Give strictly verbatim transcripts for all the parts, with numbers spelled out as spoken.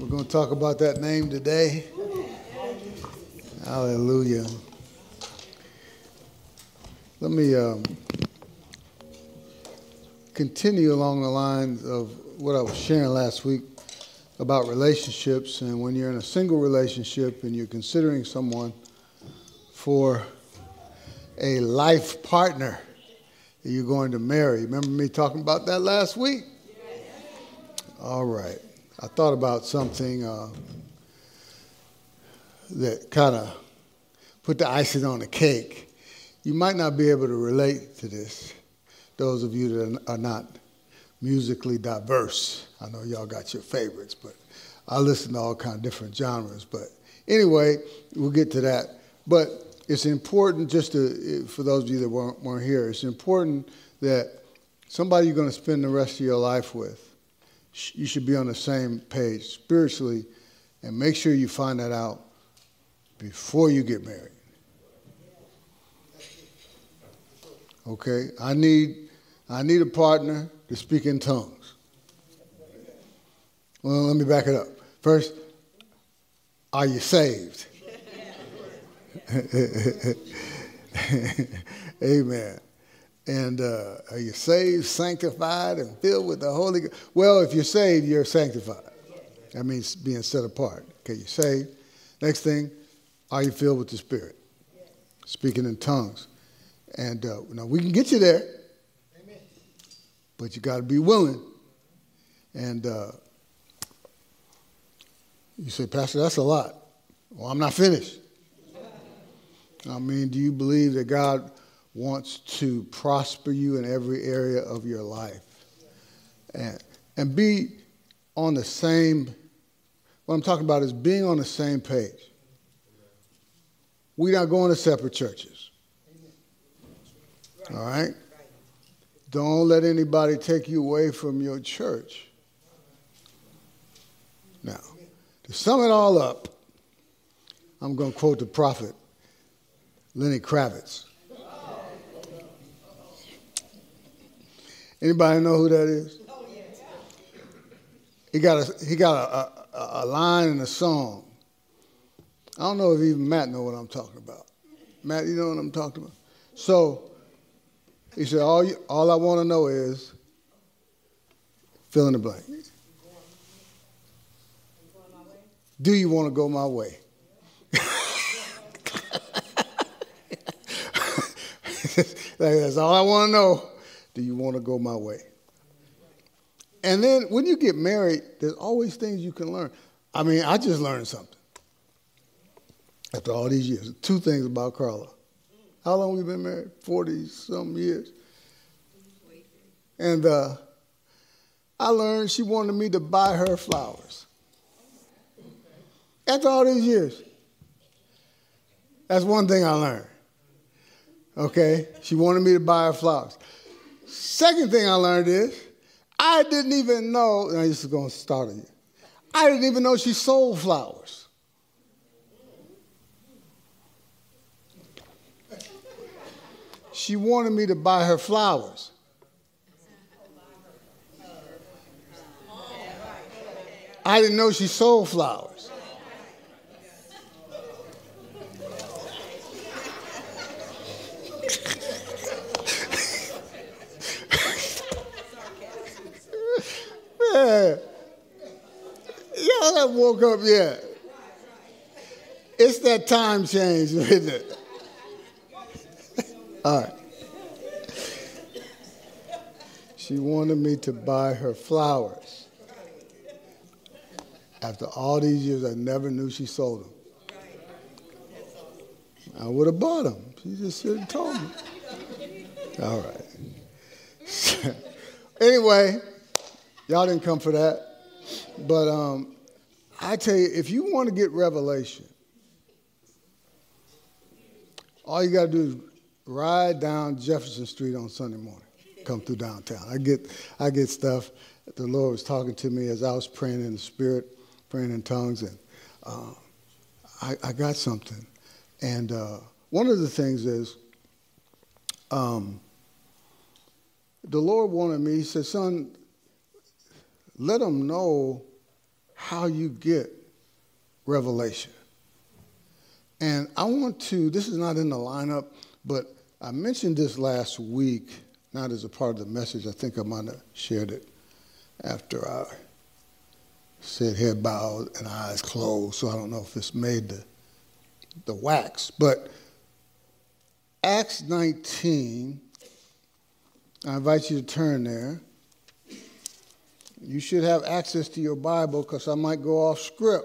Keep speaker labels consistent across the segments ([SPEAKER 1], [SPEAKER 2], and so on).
[SPEAKER 1] We're going to talk about that name today. Hallelujah. Let me um, continue along the lines of what I was sharing last week about relationships. And when you're in a single relationship and you're considering someone for a life partner that you're going to marry. Remember me talking about that last week? All right. I thought about something uh, that kind of put the icing on the cake. You might not be able to relate to this, those of you that are not musically diverse. I know y'all got your favorites, but I listen to all kinds of different genres. But anyway, we'll get to that. But it's important, just to, for those of you that weren't, weren't here, it's important that somebody you're going to spend the rest of your life with, you should be on the same page spiritually, and make sure you find that out before you get married. Okay? I need, I need a partner to speak in tongues. Well, let me back it up. First, are you saved? Amen. And uh, are you saved, sanctified, and filled with the Holy Ghost? Well, if you're saved, you're sanctified. That means being set apart. Okay, you're saved. Next thing, are you filled with the Spirit? Speaking in tongues. And uh, now we can get you there, but you got to be willing. And uh, you say, Pastor, that's a lot. Well, I'm not finished. I mean, do you believe that God wants to prosper you in every area of your life? And, and be on the same, what I'm talking about is being on the same page. We're not going to separate churches. All right? Don't let anybody take you away from your church. Now, to sum it all up, I'm going to quote the prophet, Lenny Kravitz. Anybody know who that is? He got a he got a, a, a line in a song. I don't know if even Matt know what I'm talking about. Matt, you know what I'm talking about? So he said, all you, all I want to know is fill in the blank. Do you want to go my way? That's all I want to know. Do you want to go my way? And then when you get married, there's always things you can learn. I mean, I just learned something after all these years. Two things about Carla. How long we been married? forty-some years. And uh, I learned she wanted me to buy her flowers. After all these years. That's one thing I learned. Okay? She wanted me to buy her flowers. Second thing I learned is, I didn't even know, and this is going to start you. I didn't even know she sold flowers. She wanted me to buy her flowers. I didn't know she sold flowers. Yeah. Y'all haven't woke up yet. It's that time change, isn't it? All right. She wanted me to buy her flowers. After all these years, I never knew she sold them. I would have bought them. She just should have told me. All right. Anyway, y'all didn't come for that. But um, I tell you, if you want to get revelation, all you got to do is ride down Jefferson Street on Sunday morning. Come through downtown. I get I get stuff. The Lord was talking to me as I was praying in the Spirit, praying in tongues, and uh, I, I got something. And uh, one of the things is, um, the Lord wanted me, he said, son, let them know how you get revelation. And I want to, this is not in the lineup, but I mentioned this last week, not as a part of the message. I think I might have shared it after I said head bowed and eyes closed, so I don't know if it's made the, the wax. But Acts nineteen, I invite you to turn there. You should have access to your Bible because I might go off script.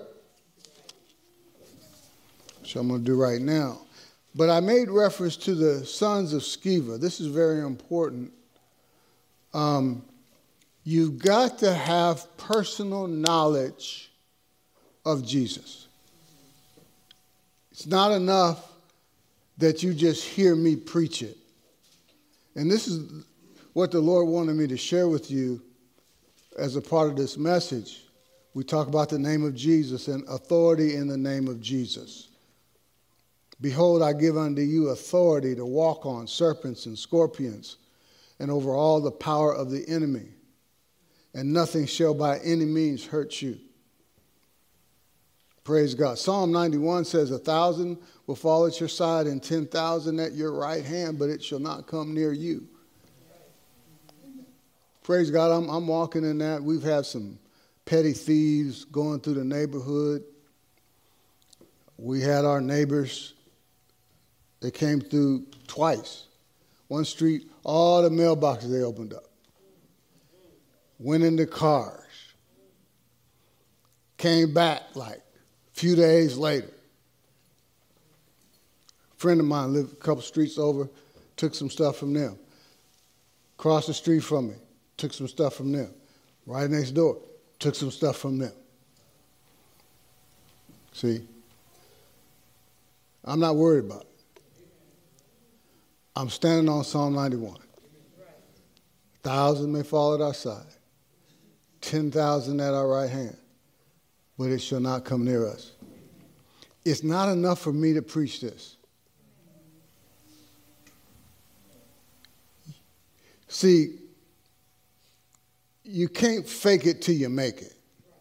[SPEAKER 1] So I'm going to do right now. But I made reference to the sons of Sceva. This is very important. Um, you've got to have personal knowledge of Jesus. It's not enough that you just hear me preach it. And this is what the Lord wanted me to share with you as a part of this message. We talk about the name of Jesus and authority in the name of Jesus. Behold, I give unto you authority to walk on serpents and scorpions and over all the power of the enemy, and nothing shall by any means hurt you. Praise God. Psalm ninety-one says, a thousand will fall at your side and ten thousand at your right hand, but it shall not come near you. Praise God. I'm, I'm walking in that. We've had some petty thieves going through the neighborhood. We had our neighbors. They came through twice. One street, all the mailboxes they opened up. Went into cars. Came back like a few days later. A friend of mine lived a couple streets over, took some stuff from them. Across the street from me, took some stuff from them. Right next door, took some stuff from them. See? I'm not worried about it. I'm standing on Psalm ninety-one. A thousand may fall at our side, ten thousand at our right hand, but it shall not come near us. It's not enough for me to preach this. See, you can't fake it till you make it.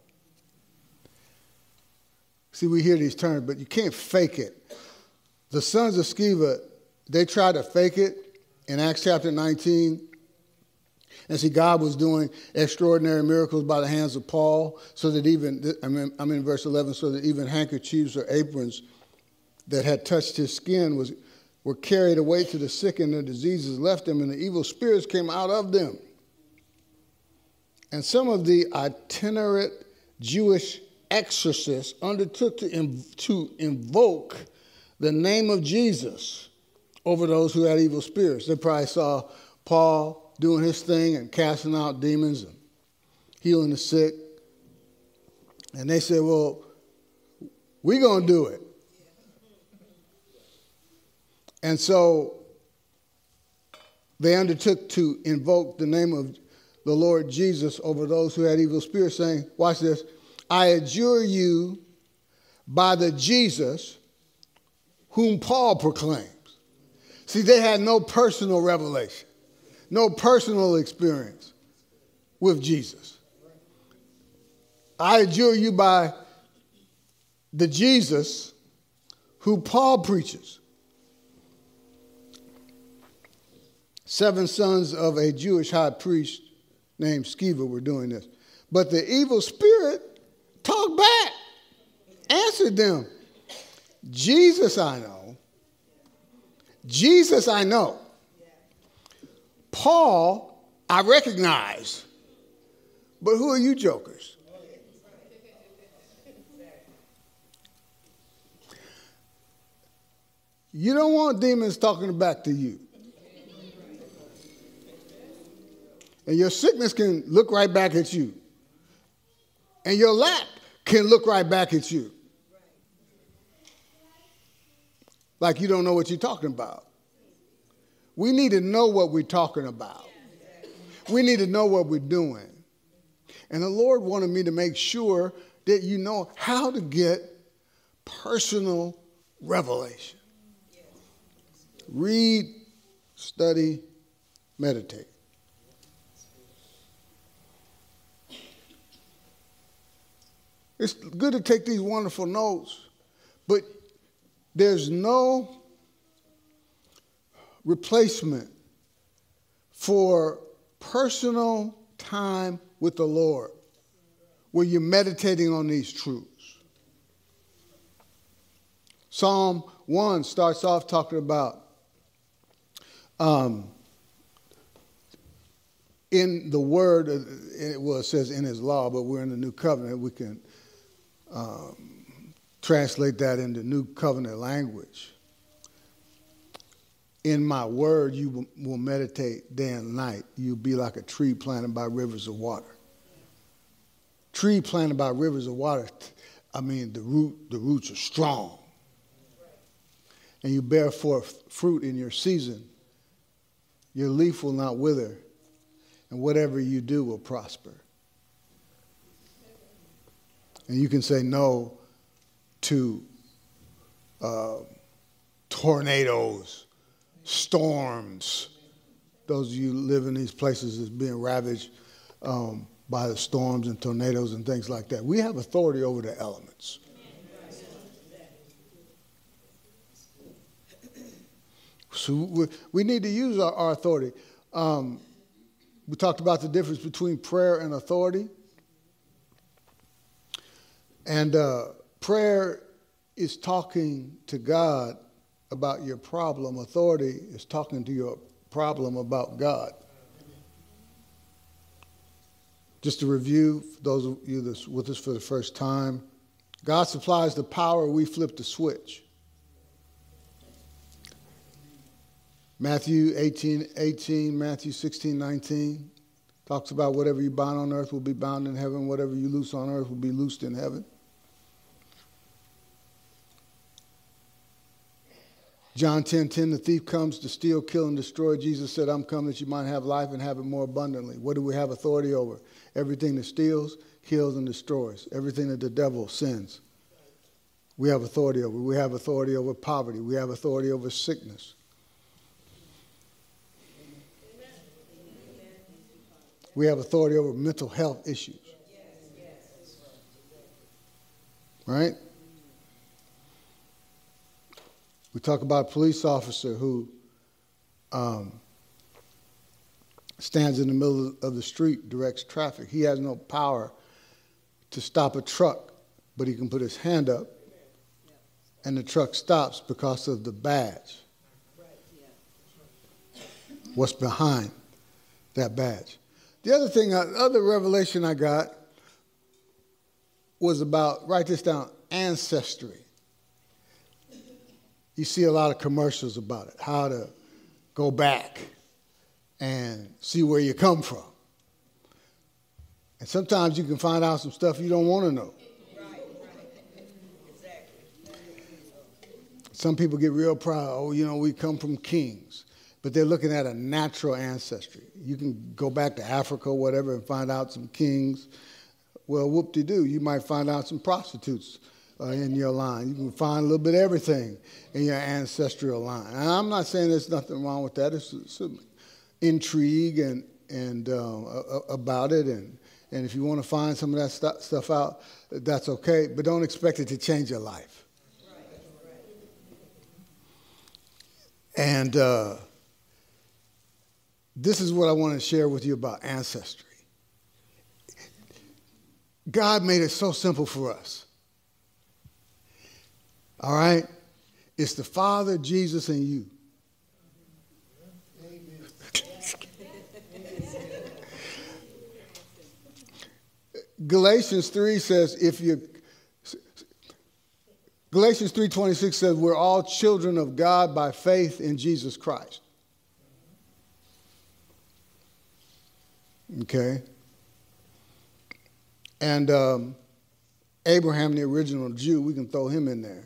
[SPEAKER 1] See, we hear these terms, but you can't fake it. The sons of Sceva, they tried to fake it in Acts chapter nineteen. And see, God was doing extraordinary miracles by the hands of Paul, so that even, I mean, I'm in verse eleven, so that even handkerchiefs or aprons that had touched his skin was, were carried away to the sick, and their diseases left them, and the evil spirits came out of them. And some of the itinerant Jewish exorcists undertook to, inv- to invoke the name of Jesus over those who had evil spirits. They probably saw Paul doing his thing and casting out demons and healing the sick. And they said, well, we're going to do it. And so they undertook to invoke the name of the Lord Jesus over those who had evil spirits, saying, watch this, I adjure you by the Jesus whom Paul proclaims. See, they had no personal revelation, no personal experience with Jesus. I adjure you by the Jesus who Paul preaches. Seven sons of a Jewish high priest named Sceva were doing this. But the evil spirit talked back, answered them. Jesus I know. Jesus I know. Paul I recognize. But who are you jokers? You don't want demons talking back to you. And your sickness can look right back at you. And your lack can look right back at you. Like you don't know what you're talking about. We need to know what we're talking about. We need to know what we're doing. And the Lord wanted me to make sure that you know how to get personal revelation. Read, study, meditate. It's good to take these wonderful notes, but there's no replacement for personal time with the Lord where you're meditating on these truths. Psalm one starts off talking about um, in the word, it, well, it says in his law, but we're in the new covenant. We can um, translate that into new covenant language. In my word, you will meditate day and night. You'll be like a tree planted by rivers of water. Tree planted by rivers of water, I mean, the root, the roots are strong. And you bear forth fruit in your season. Your leaf will not wither, and whatever you do will prosper. And you can say no to uh, tornadoes, storms. Those of you who live in these places is being ravaged um, by the storms and tornadoes and things like that. We have authority over the elements. So we, we need to use our, our authority. Um, we talked about the difference between prayer and authority. And uh, prayer is talking to God about your problem. Authority is talking to your problem about God. Just to review, for those of you that's with us for the first time, God supplies the power, we flip the switch. Matthew eighteen, eighteen, Matthew sixteen, nineteen talks about whatever you bind on earth will be bound in heaven, whatever you loose on earth will be loosed in heaven. John ten, ten, the thief comes to steal, kill, and destroy. Jesus said, I'm come that you might have life and have it more abundantly. What do we have authority over? Everything that steals, kills, and destroys. Everything that the devil sends. We have authority over. We have authority over poverty. We have authority over sickness. We have authority over mental health issues. Right? We talk about a police officer who um, stands in the middle of the street, directs traffic. He has no power to stop a truck, but he can put his hand up, and the truck stops because of the badge. What's behind that badge? The other thing, the other revelation I got was about, write this down, ancestry. You see a lot of commercials about it, how to go back and see where you come from. And sometimes you can find out some stuff you don't want to know. Right, right. Exactly. Some people get real proud, oh, you know, we come from kings. But they're looking at a natural ancestry. You can go back to Africa or whatever and find out some kings. Well, whoop-de-doo, you might find out some prostitutes uh, in your line. You can find a little bit of everything in your ancestral line. And I'm not saying there's nothing wrong with that. It's some intrigue and, and uh, about it. And, and if you want to find some of that st- stuff out, that's okay. But don't expect it to change your life. And uh, this is what I want to share with you about ancestry. God made it so simple for us. All right? It's the Father, Jesus, and you. Galatians three says, if you, Galatians three twenty-six says, we're all children of God by faith in Jesus Christ. Okay? And um, Abraham, the original Jew, we can throw him in there.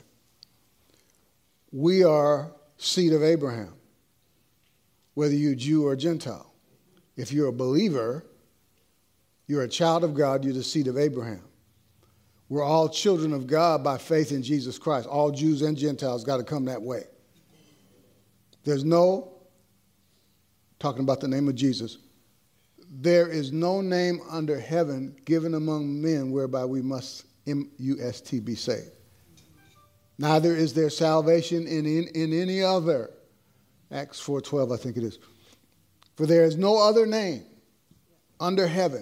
[SPEAKER 1] We are seed of Abraham, whether you're Jew or Gentile. If you're a believer, you're a child of God, you're the seed of Abraham. We're all children of God by faith in Jesus Christ. All Jews and Gentiles got to come that way. There's no, talking about the name of Jesus, there is no name under heaven given among men whereby we must M U S T, be saved. Neither is there salvation in, in, in any other. Acts four twelve, I think it is. For there is no other name under heaven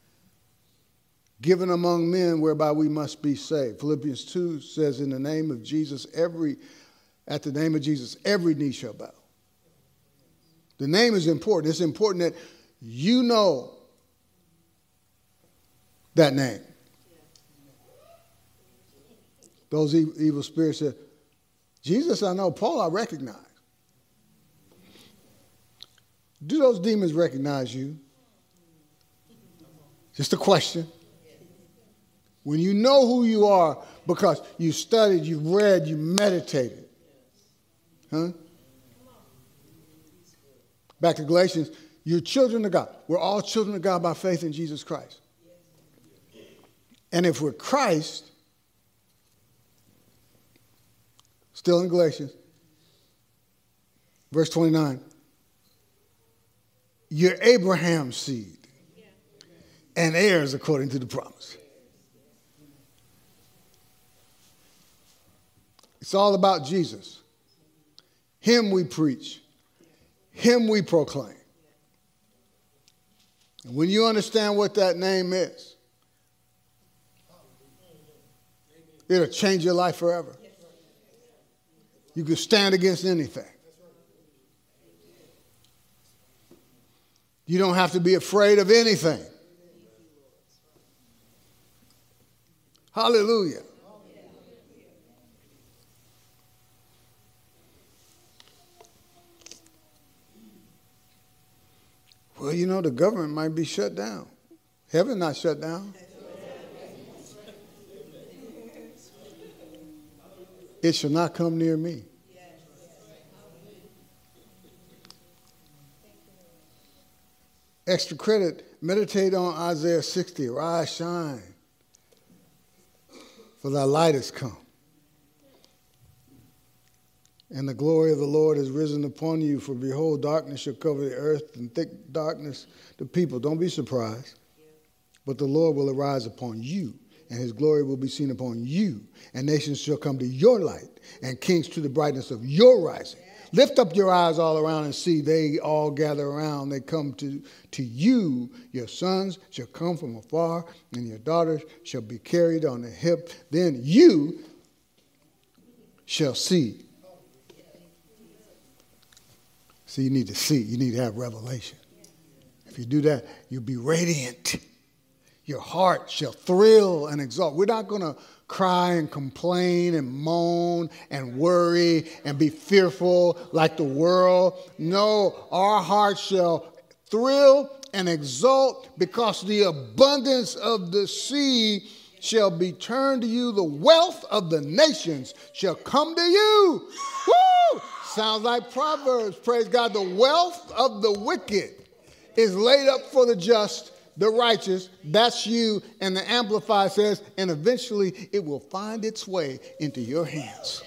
[SPEAKER 1] given among men whereby we must be saved. Philippians two says, in the name of Jesus, every, at the name of Jesus, every knee shall bow. The name is important. It's important that you know that name. Those evil, evil spirits said, Jesus I know, Paul I recognize. Do those demons recognize you? Just a question. When you know who you are because you studied, you read, you meditated. Huh? Back to Galatians, you're children of God. We're all children of God by faith in Jesus Christ. And if we're Christ, still in Galatians, verse twenty-nine, you're Abraham's seed and heirs according to the promise. It's all about Jesus. Him we preach. Him we proclaim. And when you understand what that name is, it'll change your life forever. You can stand against anything. You don't have to be afraid of anything. Hallelujah. Well, you know, the government might be shut down. Heaven not shut down. It shall not come near me. Extra credit, meditate on Isaiah sixty. Arise, shine, for thy light has come. And the glory of the Lord is risen upon you, for behold, darkness shall cover the earth, and thick darkness the people. Don't be surprised. But the Lord will arise upon you, and his glory will be seen upon you. And nations shall come to your light, and kings to the brightness of your rising. Lift up your eyes all around and see. They all gather around. They come to, to you. Your sons shall come from afar, and your daughters shall be carried on the hip. Then you shall see. See, you need to see. You need to have revelation. If you do that, you'll be radiant. Your heart shall thrill and exult. We're not going to cry and complain and moan and worry and be fearful like the world. No, our heart shall thrill and exult because the abundance of the sea shall be turned to you. The wealth of the nations shall come to you. Woo! Sounds like Proverbs. Praise God. The wealth of the wicked is laid up for the just, the righteous. That's you. And the Amplified says, and eventually it will find its way into your hands.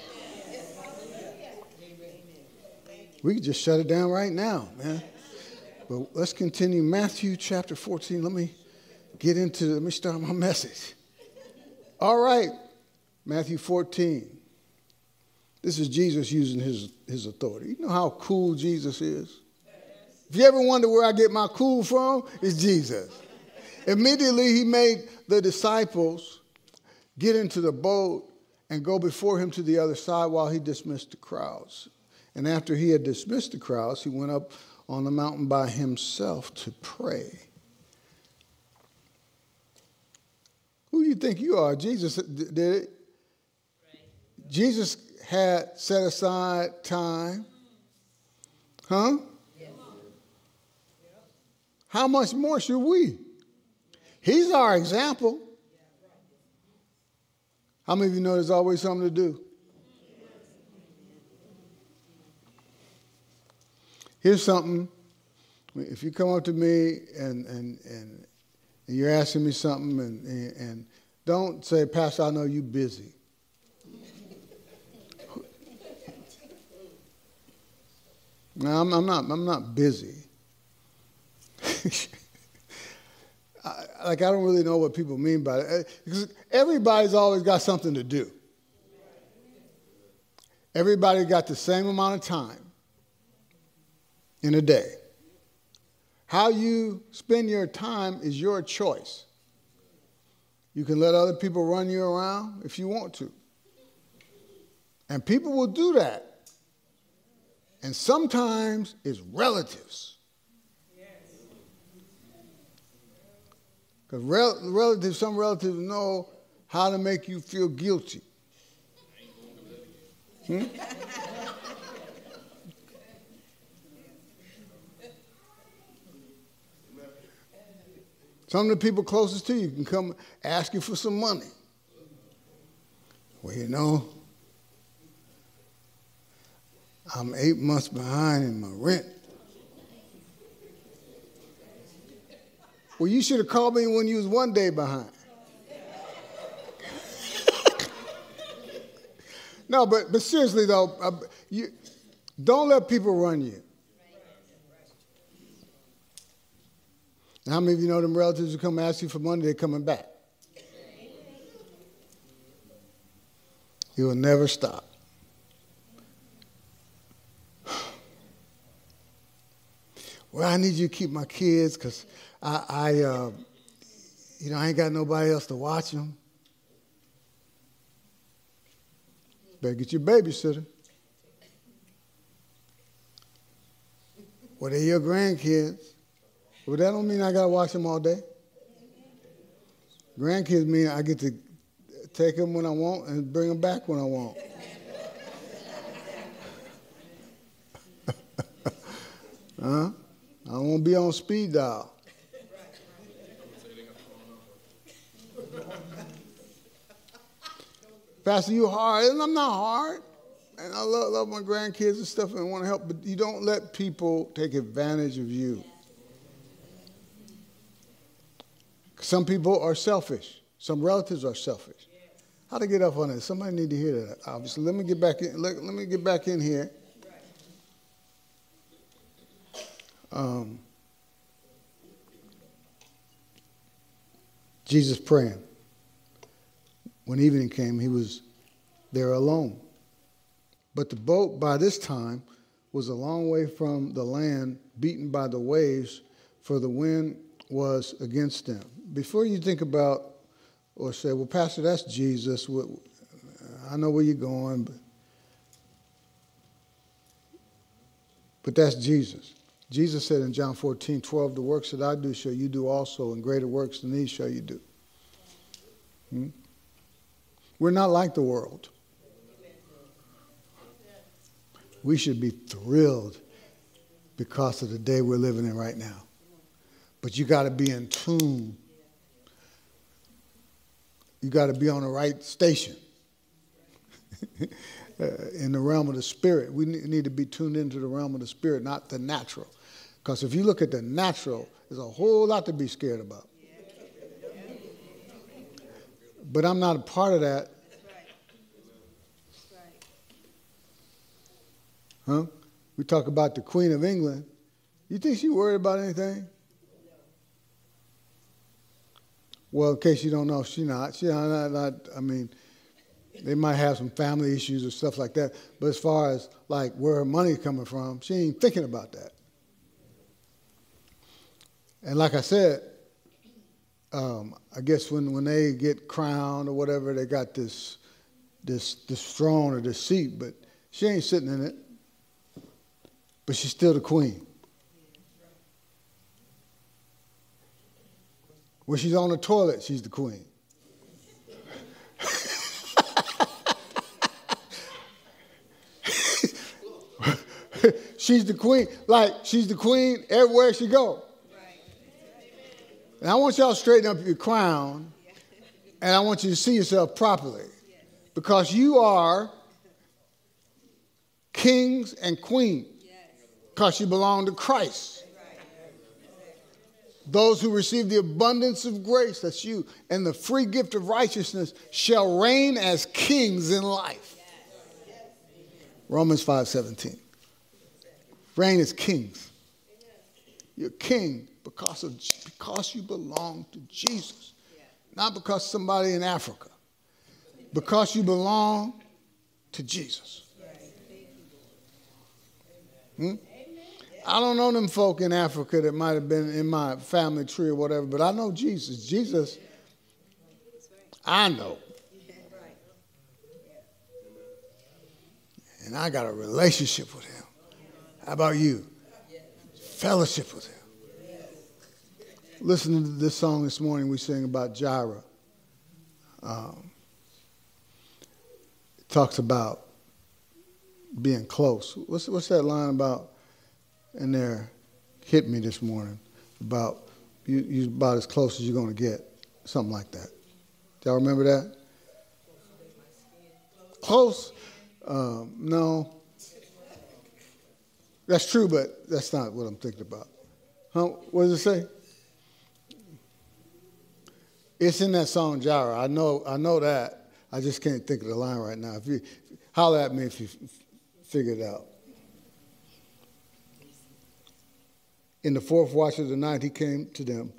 [SPEAKER 1] We can just shut it down right now, man. But let's continue. Matthew chapter fourteen. Let me get into, let me start my message. All right. Matthew fourteen. This is Jesus using his, his authority. You know how cool Jesus is? If you ever wonder where I get my cool from, it's Jesus. Immediately he made the disciples get into the boat and go before him to the other side while he dismissed the crowds. And after he had dismissed the crowds, he went up on the mountain by himself to pray. Who do you think you are? Jesus did it. Jesus had set aside time. Huh? How much more should we? He's our example. How many of you know there's always something to do? Here's something. If you come up to me and and and, and you're asking me something, and, and, and don't say, Pastor, I know you're busy. No, I'm, I'm not. I'm not busy. I, like I don't really know what people mean by it. Because everybody's always got something to do. Everybody got the same amount of time in a day. How you spend your time is your choice. You can let other people run you around if you want to. And people will do that. And sometimes it's relatives. Because rel- relatives, some relatives know how to make you feel guilty. Hmm? Some of the people closest to you can come ask you for some money. Well, you know, I'm eight months behind in my rent. Well, you should have called me when you was one day behind. No, but, but seriously, though, uh, you, don't let people run you. And how many of you know them relatives who come ask you for money, they're coming back? You will never stop. Well, I need you to keep my kids because I, I uh, you know, I ain't got nobody else to watch them. Better get your babysitter. Well, they're your grandkids. Well, that don't mean I got to watch them all day. Grandkids mean I get to take them when I want and bring them back when I want. Huh? I don't want to be on speed dial. Pastor, you hard. And I'm not hard. And I love, love my grandkids and stuff and want to help, but you don't let people take advantage of you. Some people are selfish. Some relatives are selfish. How to get up on it? Somebody need to hear that. Obviously, let me get back in. Let, let me get back in here. Um, Jesus praying. When evening came, he was there alone. But the boat by this time was a long way from the land, beaten by the waves, for the wind was against them. Before you think about or say, well, Pastor, that's Jesus. I know where you're going, but, but that's Jesus. Jesus said in John fourteen twelve, the works that I do shall you do also, and greater works than these shall you do. Hmm? We're not like the world. We should be thrilled because of the day we're living in right now. But you got to be in tune. You got to be on the right station. uh, in the realm of the spirit. We need to be tuned into the realm of the spirit, not the natural. Because if you look at the natural, there's a whole lot to be scared about. But I'm not a part of that. Huh? We talk about the Queen of England. You think she worried about anything? Well, in case you don't know, she not. She not, not. I mean, they might have some family issues or stuff like that. But as far as like where her money's coming from, she ain't thinking about that. And like I said, um, I guess when, when they get crowned or whatever, they got this this this throne or this seat, but she ain't sitting in it. But she's still the queen. When she's on the toilet, she's the queen. She's the queen. Like, she's the queen everywhere she goes. And I want y'all to straighten up your crown, and I want you to see yourself properly. Because you are kings and queens. Because you belong to Christ. Those who receive the abundance of grace, that's you, and the free gift of righteousness shall reign as kings in life. Romans five seventeen. Reign as kings. You're king, because of because you belong to Jesus. Not because somebody in Africa. Because you belong to Jesus. Hmm? I don't know them folk in Africa that might have been in my family tree or whatever, but I know Jesus. Jesus, I know. And I got a relationship with him. How about you? Fellowship with him. Listening to this song this morning, we sing about Jireh. Um, it talks about being close. What's, what's that line about in there? Hit me this morning. About you, you about as close as you're going to get. Something like that. Y'all remember that? Close? Um, no. That's true, but that's not what I'm thinking about. Huh? What does it say? It's in that song, Jireh. I know, I know that. I just can't think of the line right now. If you holler at me if you f- figure it out. In the fourth watch of the night, he came to them.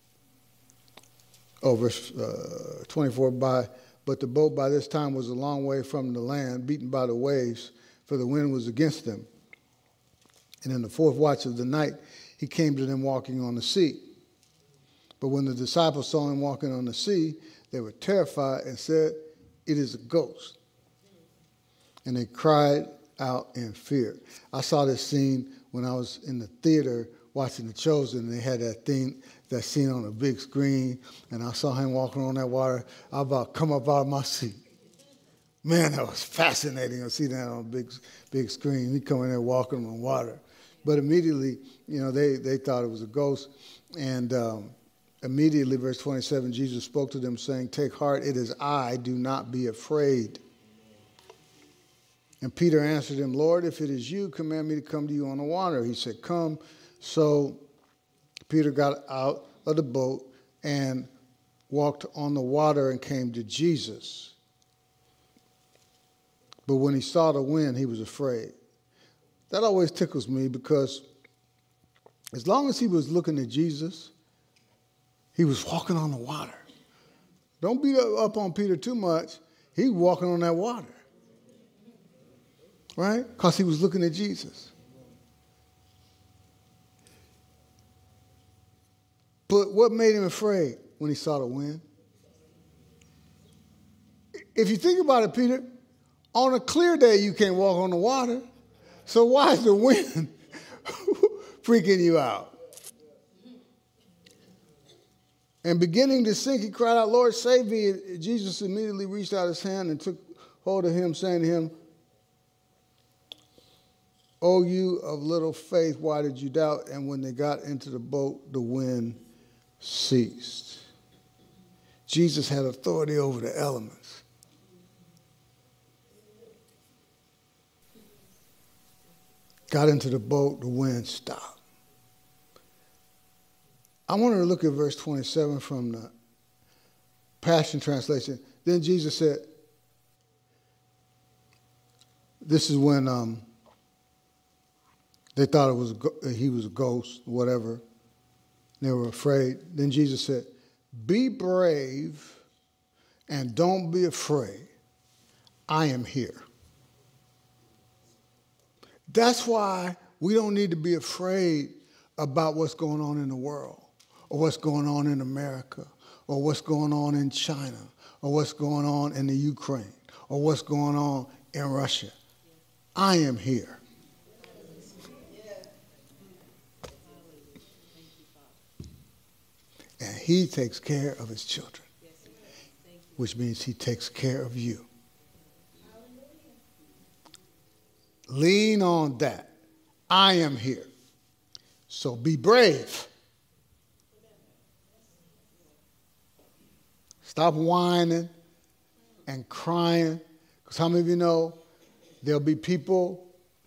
[SPEAKER 1] Oh, verse uh, twenty-four. By but the boat by this time was a long way from the land, beaten by the waves, for the wind was against them. And in the fourth watch of the night, he came to them walking on the sea. But when the disciples saw him walking on the sea, they were terrified and said, "It is a ghost." And they cried out in fear. I saw this scene when I was in the theater watching The Chosen, and they had that thing, that scene on a big screen, and I saw him walking on that water. I about come up out of my seat. Man, that was fascinating to see that on a big, big screen. He coming there walking on water. But immediately, you know, they, they thought it was a ghost. And um, immediately, verse twenty-seven, Jesus spoke to them saying, "Take heart, it is I, do not be afraid." And Peter answered him, "Lord, if it is you, command me to come to you on the water." He said, "Come." So Peter got out of the boat and walked on the water and came to Jesus. But when he saw the wind, he was afraid. That always tickles me because as long as he was looking at Jesus, he was walking on the water. Don't beat up on Peter too much. He was walking on that water. Right? Because he was looking at Jesus. But what made him afraid when he saw the wind? If you think about it, Peter, on a clear day you can't walk on the water. So why is the wind freaking you out? And beginning to sink, he cried out, "Lord, save me." And Jesus immediately reached out his hand and took hold of him, saying to him, "O you of little faith, why did you doubt?" And when they got into the boat, the wind ceased. Jesus had authority over the elements. Got into the boat, the wind stopped. I want to look at verse twenty-seven from the Passion Translation. Then Jesus said, this is when um, they thought it was he was a ghost, whatever. They were afraid. Then Jesus said, "Be brave and don't be afraid. I am here." That's why we don't need to be afraid about what's going on in the world, or what's going on in America, or what's going on in China, or what's going on in the Ukraine, or what's going on in Russia. I am here. And he takes care of his children, which means he takes care of you. Lean on that. I am here. So be brave. Stop whining and crying. Because how many of you know there'll be people,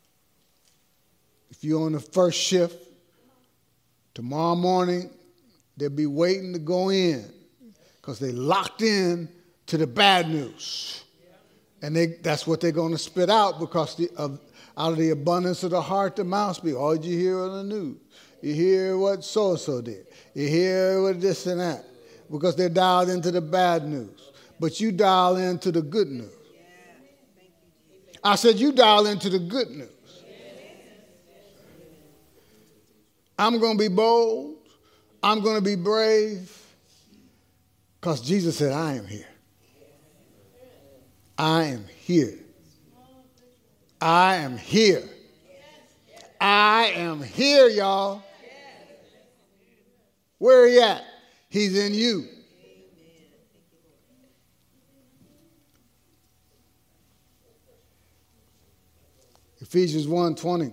[SPEAKER 1] if you're on the first shift, tomorrow morning, they'll be waiting to go in because they locked in to the bad news. And they, that's what they're going to spit out because the, of, out of the abundance of the heart, the mouth speaks. All you hear on the news. You hear what so-and-so did. You hear what this and that. Because they're dialed into the bad news. But you dial into the good news. I said you dial into the good news. I'm going to be bold. I'm going to be brave. Because Jesus said, I am here. I am here. I am here. I am here, y'all. Where are you at? He's in you. Ephesians one twenty.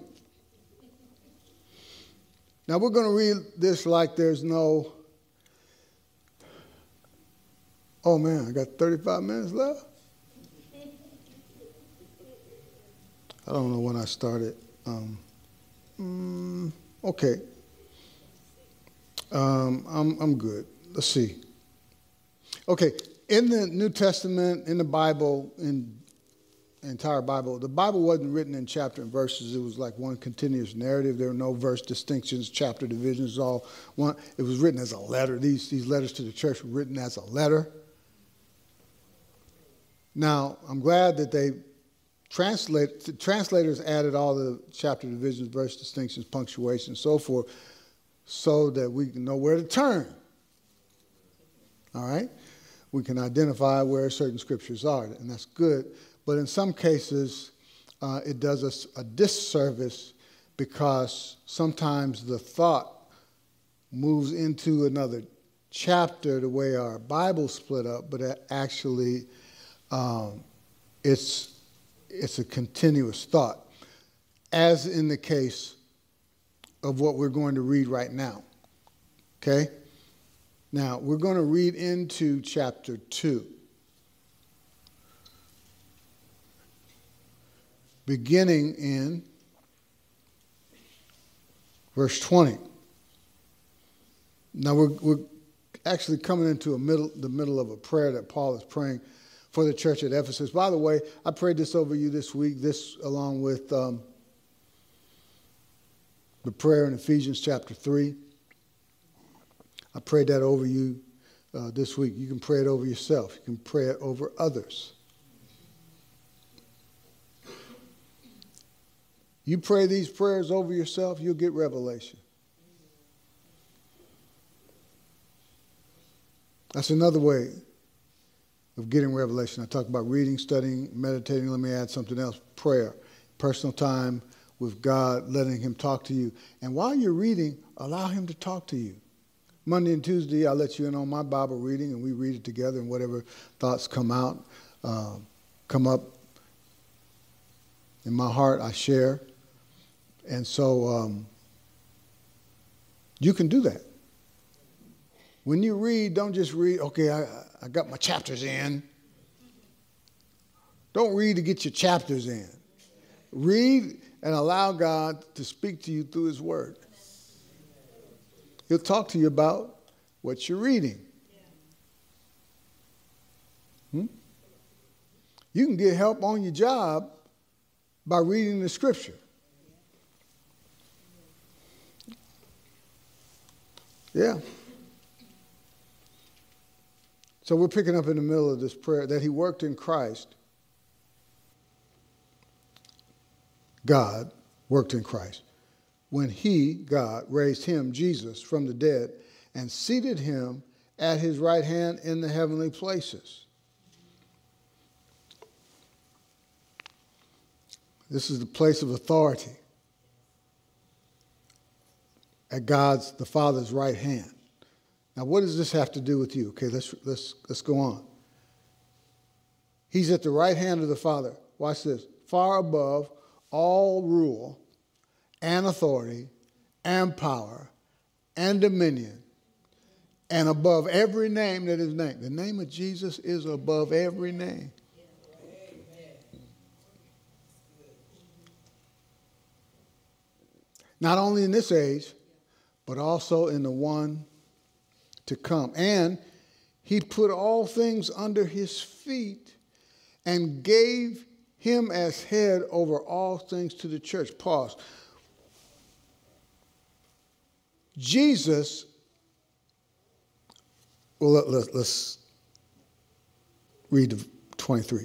[SPEAKER 1] Now we're going to read this like there's no, oh man, I got thirty-five minutes left. I don't know when I started. Um, mm, okay. Um, I'm, I'm good. Let's see. Okay, in the New Testament, in the Bible, in the entire Bible, the Bible wasn't written in chapter and verses. It was like one continuous narrative. There were no verse distinctions, chapter divisions, all one. It was written as a letter. These, these letters to the church were written as a letter. Now, I'm glad that they translate, the translators added all the chapter divisions, verse distinctions, punctuation, so forth, so that we can know where to turn. All right? We can identify where certain scriptures are, and that's good. But in some cases, uh, it does us a disservice because sometimes the thought moves into another chapter the way our Bible's split up, but actually um, it's, it's a continuous thought, as in the case of what we're going to read right now. Okay? Now, we're going to read into chapter two. Beginning in verse twenty. Now, we're, we're actually coming into a middle, the middle of a prayer that Paul is praying for the church at Ephesus. By the way, I prayed this over you this week, this along with um, the prayer in Ephesians chapter three. I prayed that over you uh, this week. You can pray it over yourself. You can pray it over others. You pray these prayers over yourself, you'll get revelation. That's another way of getting revelation. I talk about reading, studying, meditating. Let me add something else. Prayer. Personal time with God, letting him talk to you. And while you're reading, allow him to talk to you. Monday and Tuesday, I'll let you in on my Bible reading, and we read it together, and whatever thoughts come out, uh, come up in my heart, I share. And so um, you can do that. When you read, don't just read, okay, I, I got my chapters in. Don't read to get your chapters in. Read and allow God to speak to you through his word. He'll talk to you about what you're reading. Hmm? You can get help on your job by reading the scripture. Yeah. So we're picking up in the middle of this prayer that he worked in Christ. God worked in Christ. When he, God, raised him, Jesus, from the dead and seated him at his right hand in the heavenly places. This is the place of authority at God's, the Father's right hand. Now, what does this have to do with you? Okay, let's, let's, let's go on. He's at the right hand of the Father. Watch this. Far above all rule and authority and power and dominion and above every name that is named. The name of Jesus is above every name. Not only in this age, but also in the one to come. And he put all things under his feet and gave him as head over all things to the church. Pause. Jesus, well, let, let, let's read twenty-three.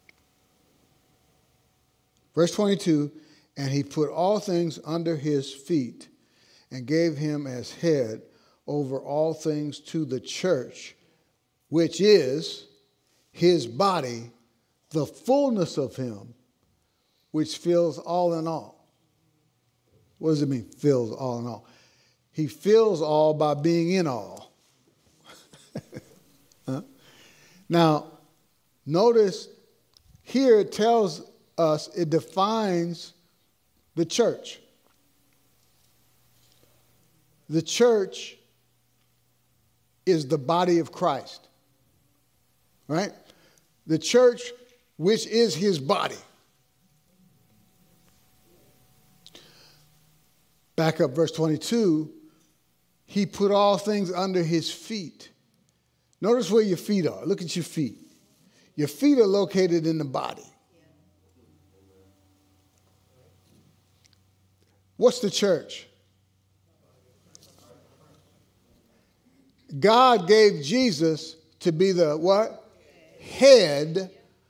[SPEAKER 1] Verse twenty-two, and he put all things under his feet and gave him as head over all things to the church, which is his body, the fullness of him, which fills all in all. What does it mean, fills all in all? He fills all by being in all. Huh? Now, notice here it tells us, it defines the church. The church is the body of Christ, right? The church, which is his body. Back up verse twenty-two, he put all things under his feet. Notice where your feet are. Look at your feet. Your feet are located in the body. What's the church? God gave Jesus to be the what? Head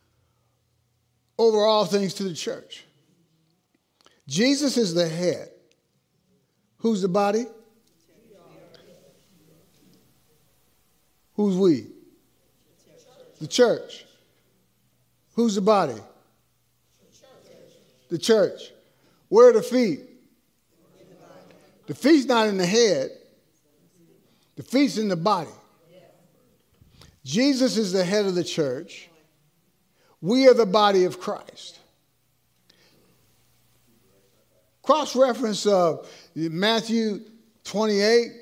[SPEAKER 1] over all things to the church. Jesus is the head. Who's the body? Who's we? The church. Who's the body? The church. Where are the feet? The feet's not in the head. The feet's in the body. Jesus is the head of the church. We are the body of Christ. Cross-reference of Matthew twenty-eight.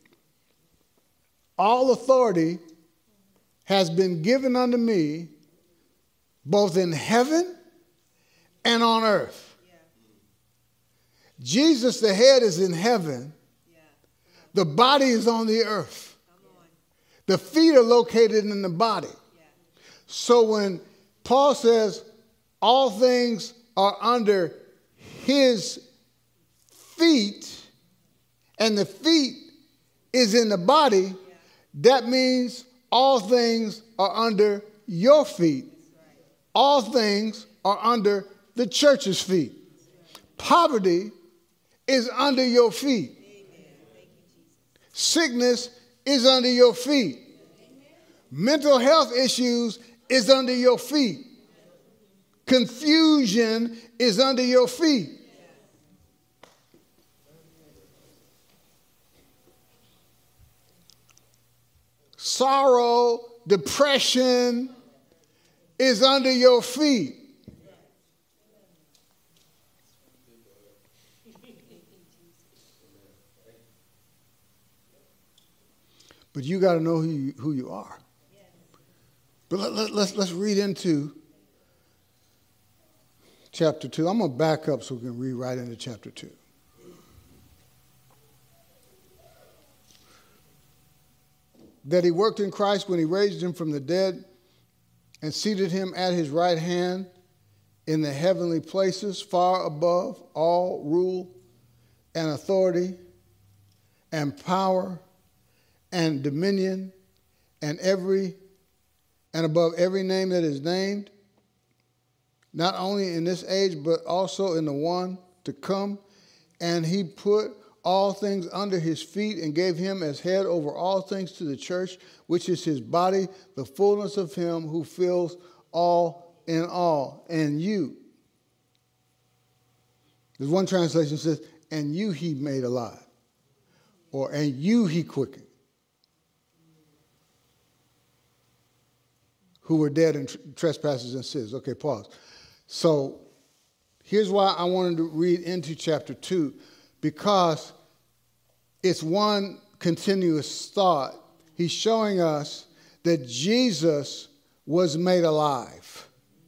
[SPEAKER 1] All authority has been given unto me, both in heaven and on earth. Yeah. Jesus, the head, is in heaven. Yeah. The body is on the earth. On. The feet are located in the body. Yeah. So when Paul says all things are under his feet, and the feet is in the body, yeah. That means all things are under your feet. Right. All things are under the church's feet. Right. Poverty is under your feet. Amen. Sickness is under your feet. Amen. Mental health issues is under your feet. Confusion is under your feet. Sorrow, depression is under your feet. But you got to know who you, who you are. But let, let, let's, let's read into chapter two. I'm going to back up so we can read right into chapter two. That he worked in Christ when he raised him from the dead and seated him at his right hand in the heavenly places, far above all rule and authority and power and dominion and every and above every name that is named, not only in this age but also in the one to come. And he put all things under his feet and gave him as head over all things to the church, which is his body, the fullness of him who fills all in all. And you, there's one translation that says, and you he made alive, or and you he quickened, who were dead in trespasses and sins. Okay, pause. So here's why I wanted to read into chapter two, because it's one continuous thought. He's showing us that Jesus was made alive,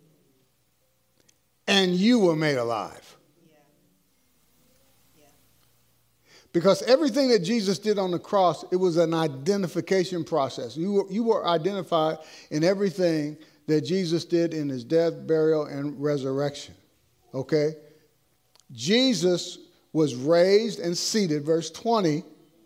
[SPEAKER 1] and you were made alive. Yeah. Yeah. Because everything that Jesus did on the cross, it was an identification process. You were, you were identified in everything that Jesus did in his death, burial, and resurrection. Okay? Jesus was raised and seated, verse twenty,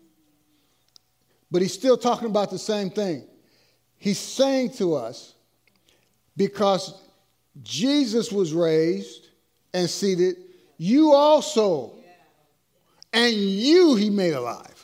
[SPEAKER 1] But he's still talking about the same thing. He's saying to us, because Jesus was raised and seated, you also, and you he made alive.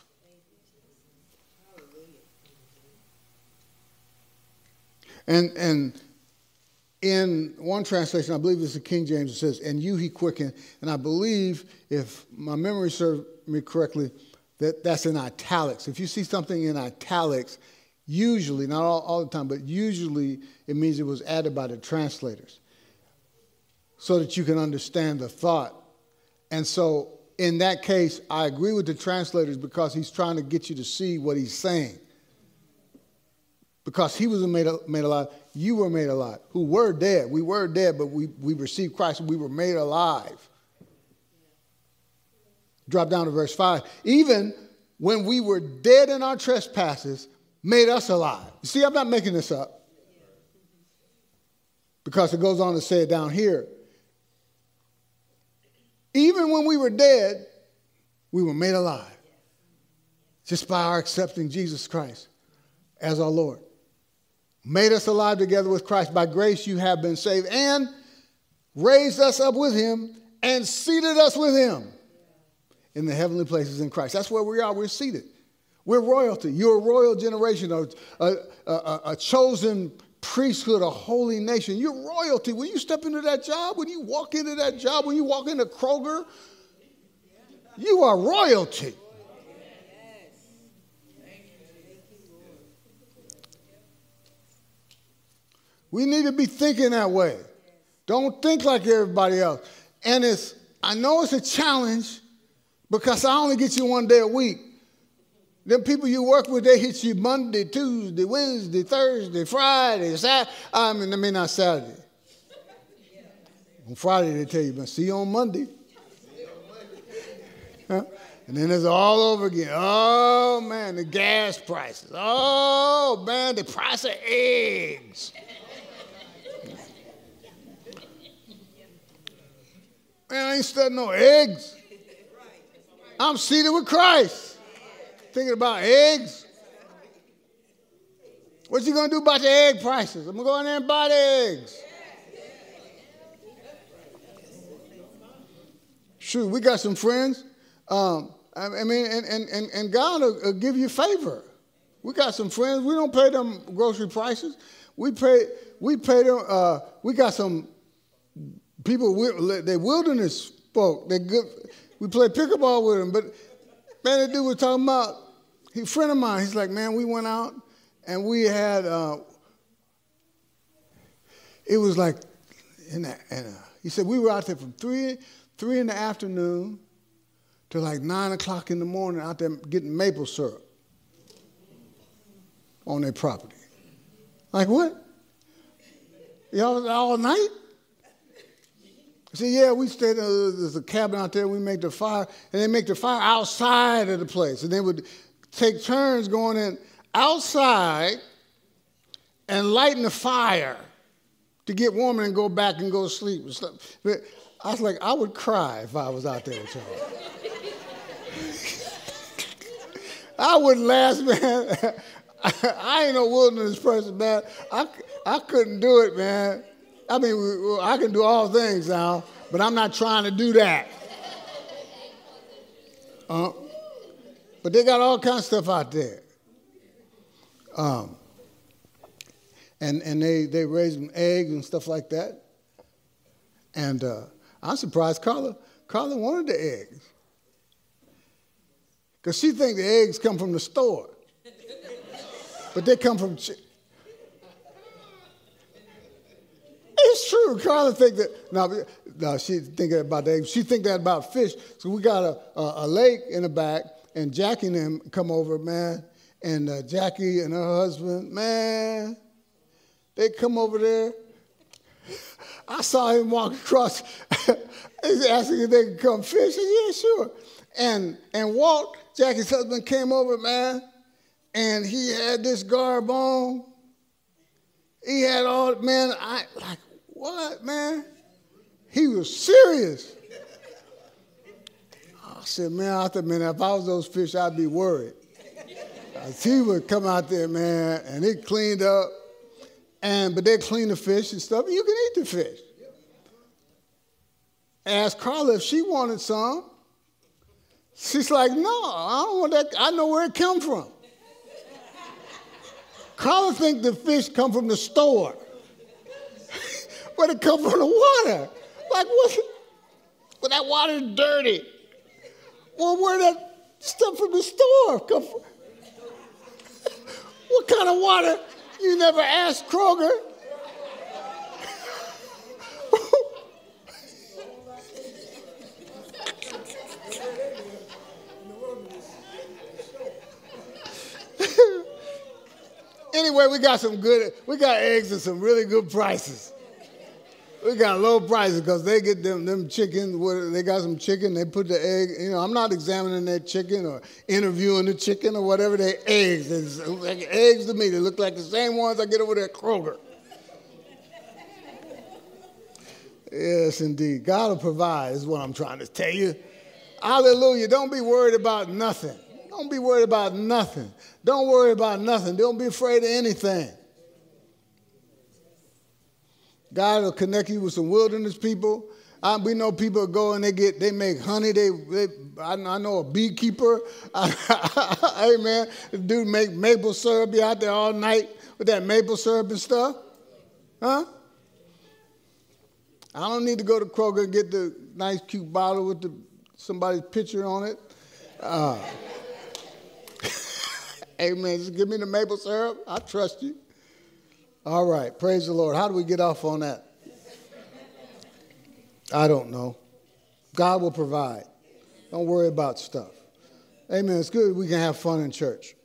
[SPEAKER 1] And and in one translation, I believe it's the King James, it says, and you he quickened. And I believe, if my memory serves me correctly, that that's in italics. If you see something in italics, usually, not all, all the time, but usually it means it was added by the translators so that you can understand the thought. And so in that case, I agree with the translators because he's trying to get you to see what he's saying. Because he was made, made alive, you were made alive, who were dead. We were dead, but we, we received Christ and we were made alive. Drop down to verse five. Even when we were dead in our trespasses, made us alive. You see, I'm not making this up. Because it goes on to say it down here. Even when we were dead, we were made alive. Just by our accepting Jesus Christ as our Lord. Made us alive together with Christ. By grace you have been saved. And raised us up with him and seated us with him in the heavenly places in Christ. That's where we are. We're seated. We're royalty. You're a royal generation, a, a, a, a chosen priesthood, a holy nation. You're royalty. When you step into that job, when you walk into that job, when you walk into Kroger, you are royalty. We need to be thinking that way. Don't think like everybody else. And it's, I know it's a challenge because I only get you one day a week. Them people you work with, they hit you Monday, Tuesday, Wednesday, Thursday, Friday, Saturday. I mean, I mean not Saturday. On Friday, they tell you, but see you on Monday. Huh? And then it's all over again. Oh, man, the gas prices. Oh, man, the price of eggs. Man, I ain't studying no eggs. I'm seated with Christ. Thinking about eggs. What you going to do about the egg prices? I'm going to go in there and buy the eggs. Shoot, we got some friends. Um, I mean, and, and, and, and God will, will give you favor. We got some friends. We don't pay them grocery prices. We pay, we pay them, uh, we got some people, they wilderness folk. They good. We play pickleball with them. But, man, the dude was talking about, he a friend of mine, he's like, man, we went out and we had, uh, it was like, in the, in a, he said, we were out there from three, three in the afternoon to like nine o'clock in the morning out there getting maple syrup on their property. Like what? Y'all all night? I said, yeah, we stayed, uh, there's a cabin out there, we make the fire, and they make the fire outside of the place. And they would take turns going in outside and lighting the fire to get warmer and go back and go to sleep. And stuff. But I was like, I would cry if I was out there with y'all. I wouldn't last, man. I ain't no wilderness person, man. I, I couldn't do it, man. I mean, I can do all things now, but I'm not trying to do that. Uh, but they got all kinds of stuff out there. Um, and and they, they raise them eggs and stuff like that. And uh, I'm surprised Carla, Carla wanted the eggs. Because she thinks the eggs come from the store. But they come from... Ch- It's true. Carla think that, no, no, she think that about the eggs. She think that about fish. So we got a, a, a lake in the back, and Jackie and them come over, man. And uh, Jackie and her husband, man, they come over there. I saw him walk across. He's asking if they could come fish. I said, yeah, sure. And, and Walt, Jackie's husband, came over, man, and he had this garb on. He had all, man, I, like, what, man? He was serious. I said, man, I thought, man, if I was those fish, I'd be worried. He would come out there, man, and he cleaned up. And but they clean the fish and stuff, and you can eat the fish. Asked Carla if she wanted some. She's like, no, I don't want that. I know where it come from. Carla think the fish come from the store. But it come from the water. Like, what? Well, that water's dirty. Well, where that stuff from the store come from? What kind of water? You never asked Kroger. Anyway, we got some good, we got eggs at some really good prices. We got low prices because they get them them chicken. They got some chicken. They put the egg. You know, I'm not examining that chicken or interviewing the chicken or whatever. They eggs. They look like eggs to me. They look like the same ones I get over there at Kroger. Yes, indeed. God will provide is what I'm trying to tell you. Hallelujah. Don't be worried about nothing. Don't be worried about nothing. Don't worry about nothing. Don't be afraid of anything. God will connect you with some wilderness people. I, we know people go and they get they make honey. They, they I, I know a beekeeper. Hey man, the dude make maple syrup. Be out there all night with that maple syrup and stuff. Huh? I don't need to go to Kroger and get the nice cute bottle with the somebody's picture on it. Uh, hey man, just give me the maple syrup. I trust you. All right, praise the Lord. How do we get off on that? I don't know. God will provide. Don't worry about stuff. Amen. It's good we can have fun in church.